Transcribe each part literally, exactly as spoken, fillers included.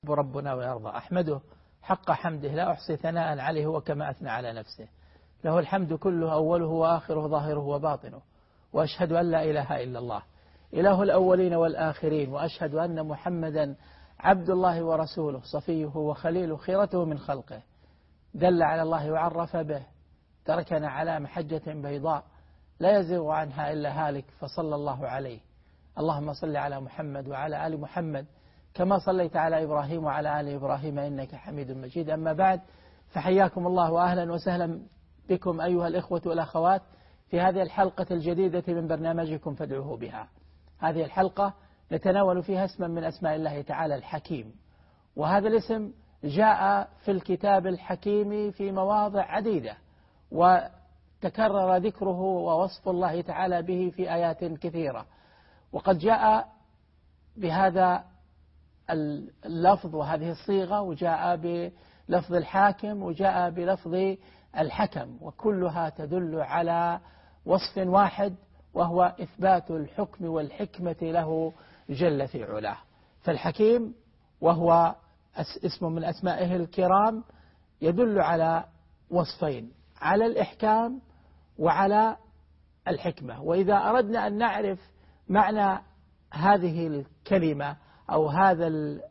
ربنا ويرضى. أحمده حق حمده لا أحصي ثناء عليه وكما أثنى على نفسه. له الحمد كله أوله وآخره ظاهره وباطنه، وأشهد أن لا إله إلا الله إله الأولين والآخرين، وأشهد أن محمدا عبد الله ورسوله صفيه وخليله خيرته من خلقه، دل على الله وعرف به، تركنا على محجة بيضاء لا يزيغ عنها إلا هالك، فصلى الله عليه. اللهم صل على محمد وعلى آل محمد كما صليت على إبراهيم وعلى آل إبراهيم إنك حميد مجيد. أما بعد، فحياكم الله وأهلا وسهلا بكم أيها الإخوة والأخوات في هذه الحلقة الجديدة من برنامجكم فادعوه بها. هذه الحلقة نتناول فيها اسما من أسماء الله تعالى الحكيم، وهذا الاسم جاء في الكتاب الحكيم في مواضع عديدة، وتكرر ذكره ووصف الله تعالى به في آيات كثيرة، وقد جاء بهذا اللفظ وهذه الصيغة، وجاء بلفظ الحاكم، وجاء بلفظ الحكم، وكلها تدل على وصف واحد، وهو إثبات الحكم والحكمة له جل في علاه. فالحكيم وهو اسم من أسمائه الكرام يدل على وصفين، على الإحكام وعلى الحكمة. وإذا أردنا أن نعرف معنى هذه الكلمة أو هذا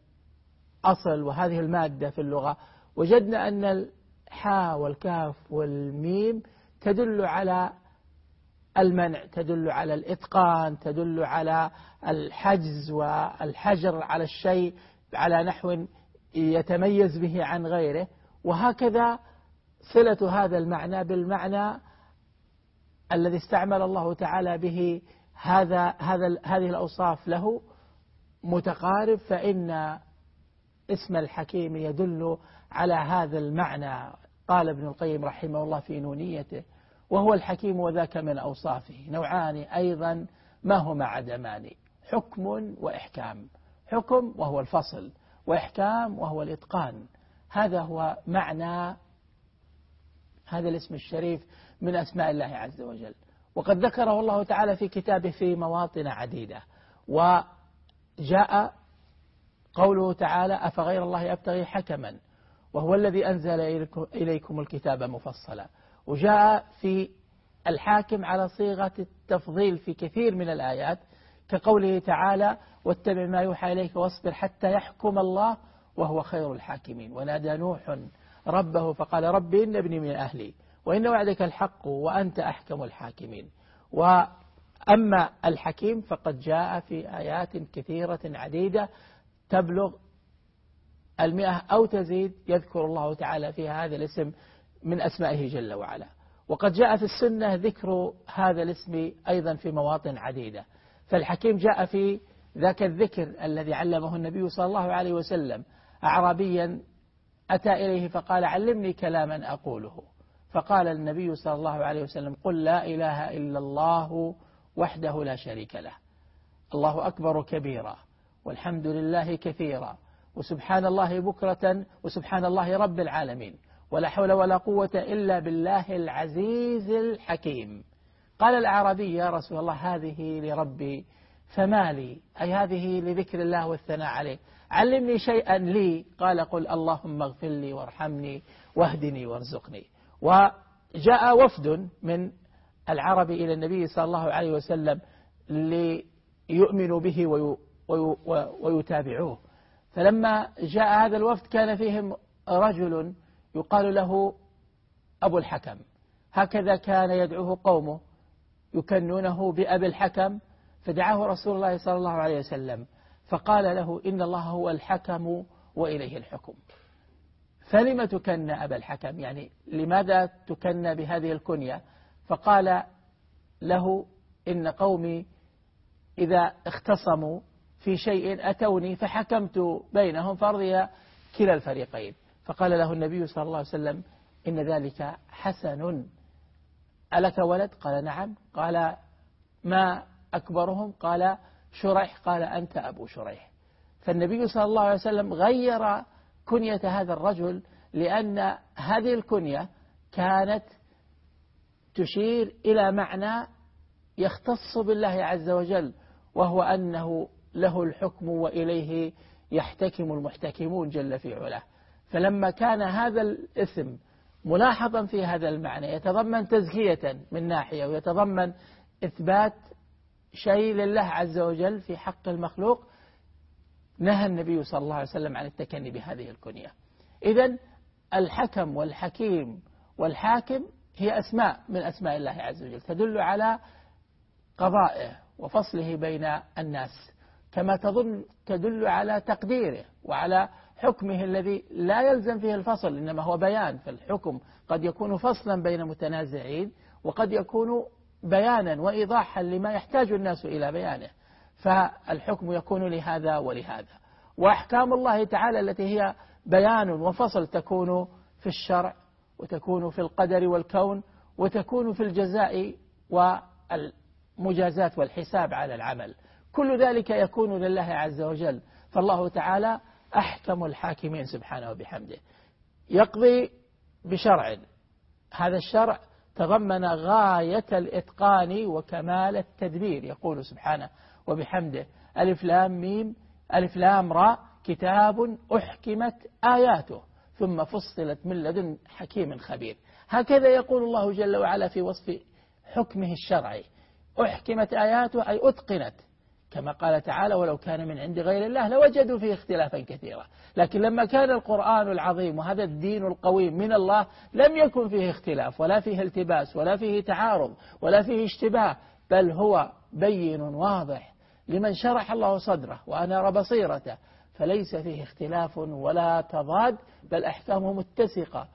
الأصل وهذه المادة في اللغة، وجدنا أن الحاء والكاف والميم تدل على المنع، تدل على الإتقان، تدل على الحجز والحجر على الشيء على نحو يتميز به عن غيره، وهكذا صلة هذا المعنى بالمعنى الذي استعمل الله تعالى به هذا هذا هذه الأوصاف له متقارب، فإن اسم الحكيم يدل على هذا المعنى. قال ابن القيم رحمه الله في نونيته: وهو الحكيم وذاك من أوصافه نوعان أيضا ما هما عدمان، حكم وإحكام. حكم وهو الفصل، وإحكام وهو الإتقان. هذا هو معنى هذا الاسم الشريف من أسماء الله عز وجل، وقد ذكره الله تعالى في كتابه في مواطن عديدة. وجاء قوله تعالى: أفغير الله أبتغي حكما وهو الذي أنزل إليكم الكتاب مفصلا. وجاء في الحاكم على صيغة التفضيل في كثير من الآيات، كقوله تعالى: واتبع ما يوحى إليك واصبر حتى يحكم الله وهو خير الحاكمين. ونادى نوح ربه فقال: رب إن ابني من أهلي وإن وعدك الحق وأنت أحكم الحاكمين. وأما الحكيم فقد جاء في آيات كثيرة عديدة تبلغ المئة أو تزيد، يذكر الله تعالى فيها هذا الاسم من أسمائه جل وعلا. وقد جاء في السنة ذكر هذا الاسم أيضا في مواطن عديدة. فالحكيم جاء في ذاك الذكر الذي علمه النبي صلى الله عليه وسلم أعرابيا أتى إليه فقال: علمني كلاما أقوله. فقال النبي صلى الله عليه وسلم: قل لا إله إلا الله وحده لا شريك له، الله أكبر كبيرا، والحمد لله كثيرا، وسبحان الله بكرة، وسبحان الله رب العالمين، ولا حول ولا قوة إلا بالله العزيز الحكيم. قال الأعرابي: يا رسول الله هذه لربي فما لي، أي هذه لذكر الله والثناء عليه، علمني شيئا لي. قال: قل اللهم اغفر لي وارحمني واهدني وارزقني. وجاء وفد من العرب إلى النبي صلى الله عليه وسلم ليؤمنوا به ويتابعوه. فلما جاء هذا الوفد كان فيهم رجل يقال له أبو الحكم، هكذا كان يدعوه قومه يكنونه بأبي الحكم. فدعاه رسول الله صلى الله عليه وسلم فقال له: إن الله هو الحكم وإليه الحكم. فلم تكن أبا الحكم، يعني لماذا تكن بهذه الكنية؟ فقال له: إن قومي إذا اختصموا في شيء أتوني فحكمت بينهم فأرضي كلا الفريقين. فقال له النبي صلى الله عليه وسلم: إن ذلك حسن، ألك ولد؟ قال: نعم. قال: ما أكبرهم؟ قال: شريح. قال: أنت أبو شريح. فالنبي صلى الله عليه وسلم غير كنية هذا الرجل، لأن هذه الكنية كانت تشير إلى معنى يختص بالله عز وجل، وهو أنه له الحكم وإليه يحتكم المحتكمون جل في علاه. فلما كان هذا الإثم ملاحظا في هذا المعنى يتضمن تزكية من ناحية ويتضمن إثبات شيء لله عز وجل في حق المخلوق، نهى النبي صلى الله عليه وسلم عن التكني بهذه الكنية. إذن الحكم والحكيم والحاكم هي أسماء من أسماء الله عز وجل تدل على قضائه وفصله بين الناس، كما تظن تدل على تقديره وعلى حكمه الذي لا يلزم فيه الفصل، إنما هو بيان. فالحكم قد يكون فصلا بين متنازعين وقد يكون بيانا وإيضاحا لما يحتاج الناس إلى بيانه، فالحكم يكون لهذا ولهذا. وأحكام الله تعالى التي هي بيان وفصل تكون في الشرع وتكون في القدر والكون وتكون في الجزاء والمجازات والحساب على العمل، كل ذلك يكون لله عز وجل. فالله تعالى أحكم الحاكمين سبحانه وبحمده، يقضي بشرع، هذا الشرع تضمن غاية الإتقان وكمال التدبير. يقول سبحانه وبحمده: ألف لام ميم ألف لام را كتاب أحكمت آياته ثم فصلت من لدن حكيم خبير. هكذا يقول الله جل وعلا في وصف حكمه الشرعي: أحكمت آياته أي أتقنت، كما قال تعالى: ولو كان من عند غير الله لوجدوا فيه اختلافا كثيرا. لكن لما كان القرآن العظيم وهذا الدين القويم من الله لم يكن فيه اختلاف ولا فيه التباس ولا فيه تعارض ولا فيه اشتباه، بل هو بين واضح لمن شرح الله صدره وأنار بصيرته، فليس فيه اختلاف ولا تضاد، بل أحكامه متسقة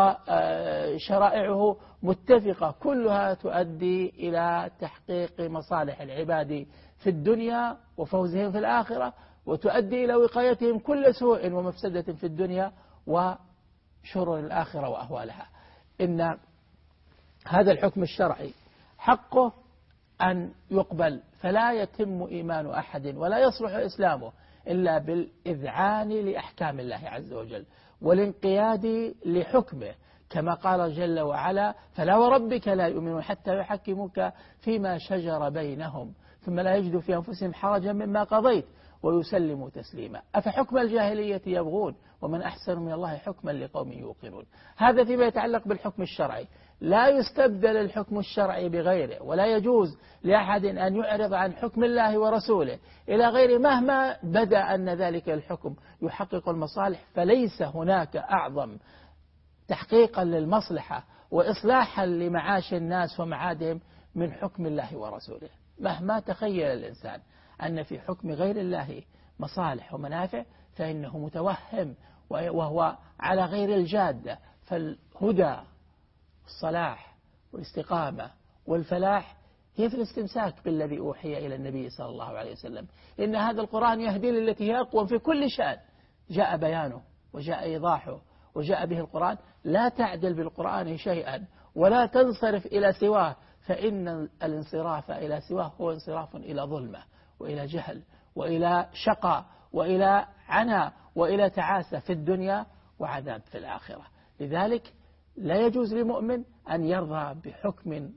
وشرائعه متفقة، كلها تؤدي إلى تحقيق مصالح العباد في الدنيا وفوزهم في الآخرة، وتؤدي إلى وقايتهم كل سوء ومفسدة في الدنيا وشرور الآخرة وأهوالها. إن هذا الحكم الشرعي حقه أن يقبل، فلا يتم إيمان أحد ولا يصلح إسلامه إلا بالإذعان لأحكام الله عز وجل والانقياد لحكمه، كما قال جل وعلا: فلا وربك لا يؤمنون حتى يحكموك فيما شجر بينهم ثم لا يجدوا في أنفسهم حرجا مما قضيت ويسلموا تسليما أفحكم الجاهلية يبغون ومن أحسن من الله حكما لقوم يوقنون. هذا فيما يتعلق بالحكم الشرعي. لا يستبدل الحكم الشرعي بغيره، ولا يجوز لأحد أن يعرض عن حكم الله ورسوله إلى غيره مهما بدأ أن ذلك الحكم يحقق المصالح، فليس هناك أعظم تحقيقا للمصلحة وإصلاحا لمعاش الناس ومعادهم من حكم الله ورسوله. مهما تخيل الإنسان أن في حكم غير الله مصالح ومنافع فإنه متوهم وهو على غير الجادة. فالهدى والصلاح والاستقامة والفلاح هي في الاستمساك بالذي أوحي إلى النبي صلى الله عليه وسلم. إن هذا القرآن يهدي للتي هي أقوم في كل شأن، جاء بيانه وجاء إيضاحه وجاء به القرآن. لا تعدل بالقرآن شيئا ولا تنصرف إلى سواه، فإن الانصراف إلى سواه هو انصراف إلى ظلمة وإلى جهل وإلى شقاء وإلى عناء وإلى تعاسة في الدنيا وعذاب في الآخرة. لذلك لا يجوز لمؤمن أن يرضى بحكم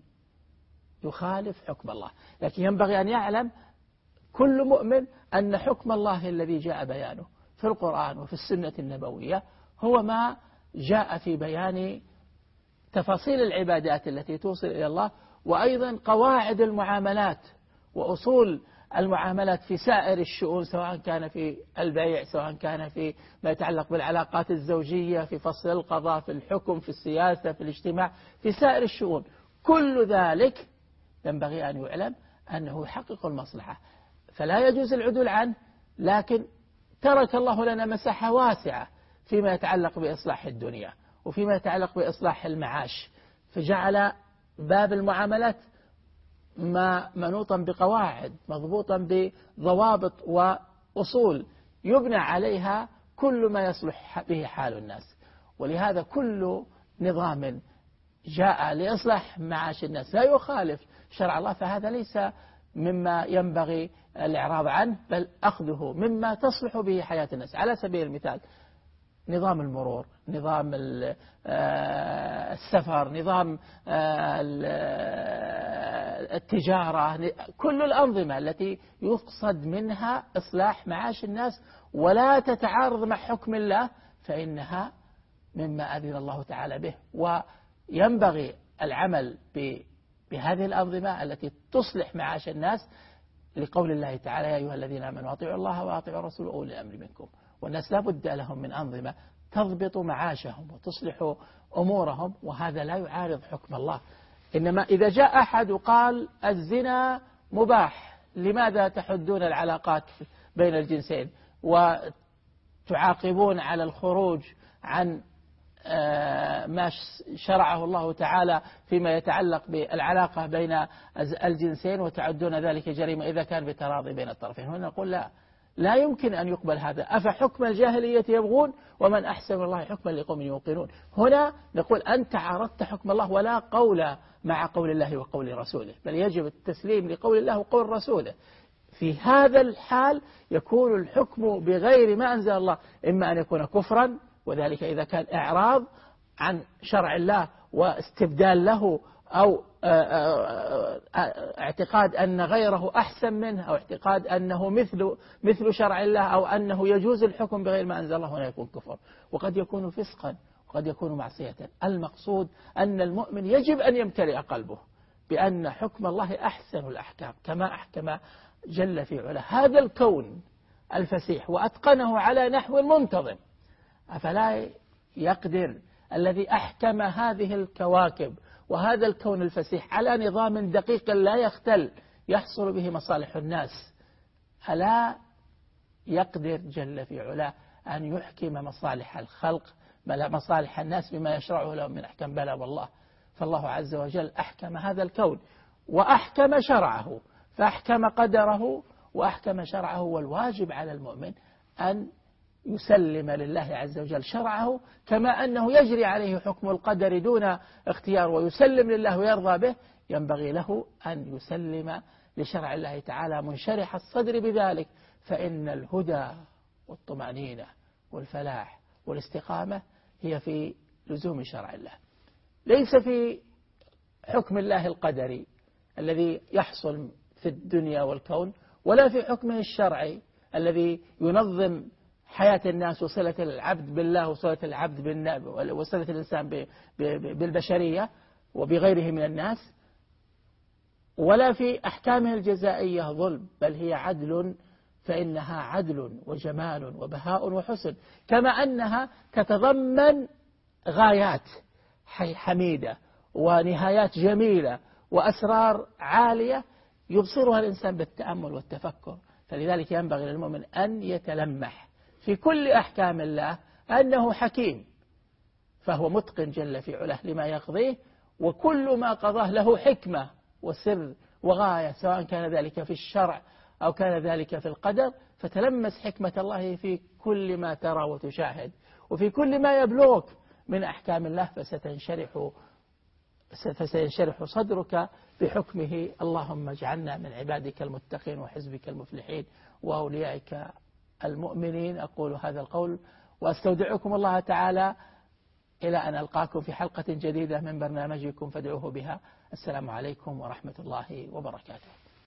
يخالف حكم الله، لكن ينبغي أن يعلم كل مؤمن أن حكم الله الذي جاء بيانه في القرآن وفي السنة النبوية هو ما جاء في بيان تفاصيل العبادات التي توصل إلى الله، وأيضا قواعد المعاملات وأصول المعاملات في سائر الشؤون، سواء كان في البيع، سواء كان في ما يتعلق بالعلاقات الزوجية، في فصل القضاء، في الحكم، في السياسة، في الاجتماع، في سائر الشؤون. كل ذلك ينبغي أن يعلم أنه يحقق المصلحة، فلا يجوز العدول عنه، لكن ترك الله لنا مساحة واسعة فيما يتعلق بإصلاح الدنيا وفيما يتعلق بإصلاح المعاش، فجعل باب المعاملات ما منوطا بقواعد مضبوطا بضوابط وأصول يبنى عليها كل ما يصلح به حال الناس. ولهذا كل نظام جاء لإصلاح معاش الناس لا يخالف شرع الله، فهذا ليس مما ينبغي الإعراض عنه، بل أخذه مما تصلح به حياة الناس. على سبيل المثال نظام المرور، نظام السفر، نظام التجارة، كل الأنظمة التي يقصد منها إصلاح معاش الناس ولا تتعارض مع حكم الله فإنها مما أذن الله تعالى به. وينبغي العمل بهذه الأنظمة التي تصلح معاش الناس لقول الله تعالى: يا أيها الذين آمنوا أطيعوا الله وأطيعوا الرسول وأولي الأمر منكم. والناس لا بد لهم من أنظمة تضبط معاشهم وتصلح أمورهم، وهذا لا يعارض حكم الله. إنما إذا جاء أحد وقال الزنا مباح، لماذا تحدون العلاقات بين الجنسين وتعاقبون على الخروج عن ما شرعه الله تعالى فيما يتعلق بالعلاقة بين الجنسين وتعدون ذلك جريمة إذا كان بتراضي بين الطرفين؟ هنا نقول لا، لا يمكن أن يقبل هذا. أفحكم الجاهلية يبغون ومن أحسن من الله حكما لقوم يوقنون. هنا نقول أنت عارضت حكم الله ولا قول مع قول الله وقول رسوله، بل يجب التسليم لقول الله وقول رسوله. في هذا الحال يكون الحكم بغير ما أنزل الله، إما أن يكون كفرا، وذلك إذا كان إعراض عن شرع الله واستبدال له، أو اعتقاد أن غيره أحسن منه، أو اعتقاد أنه مثل مثل شرع الله، أو أنه يجوز الحكم بغير ما أنزل الله، هنا يكون كفر. وقد يكون فسقا وقد يكون معصية. المقصود أن المؤمن يجب أن يمتلئ قلبه بأن حكم الله أحسن الأحكام، كما أحكم جل في علا هذا الكون الفسيح وأتقنه على نحو منتظم. أفلا يقدر الذي أحكم هذه الكواكب وهذا الكون الفسيح على نظام دقيق لا يختل يحصل به مصالح الناس، ألا يقدر جل في علا أن يحكم مصالح الخلق، مصالح الناس بما يشرعه لهم من أحكام؟ بلى والله. فالله عز وجل أحكم هذا الكون وأحكم شرعه، فأحكم قدره وأحكم شرعه. والواجب على المؤمن أن يسلم لله عز وجل شرعه، كما أنه يجري عليه حكم القدر دون اختيار ويسلم لله ويرضى به. ينبغي له أن يسلم لشرع الله تعالى منشرح الصدر بذلك، فإن الهدى والطمأنينة والفلاح والاستقامة هي في لزوم شرع الله، ليس في حكم الله القدري الذي يحصل في الدنيا والكون، ولا في حكمه الشرعي الذي ينظم حياة الناس وصلة العبد بالله وصلة العبد بالنبي وصلة الإنسان بالبشرية وبغيره من الناس، ولا في أحكامه الجزائية ظلم، بل هي عدل، فإنها عدل وجمال وبهاء وحسن، كما أنها تتضمن غايات حميدة ونهايات جميلة وأسرار عالية يبصرها الإنسان بالتأمل والتفكر. فلذلك ينبغي للمؤمن أن يتلمح في كل أحكام الله أنه حكيم، فهو متقن جل في علاه لما يقضيه، وكل ما قضاه له حكمة وسر وغاية، سواء كان ذلك في الشرع أو كان ذلك في القدر. فتلمس حكمة الله في كل ما ترى وتشاهد وفي كل ما يبلغك من أحكام الله، فستنشرح فسينشرح صدرك بحكمه. اللهم اجعلنا من عبادك المتقين وحزبك المفلحين وأوليائك المؤمنين. أقول هذا القول وأستودعكم الله تعالى إلى أن ألقاكم في حلقة جديدة من برنامجكم فادعوه بها. السلام عليكم ورحمة الله وبركاته.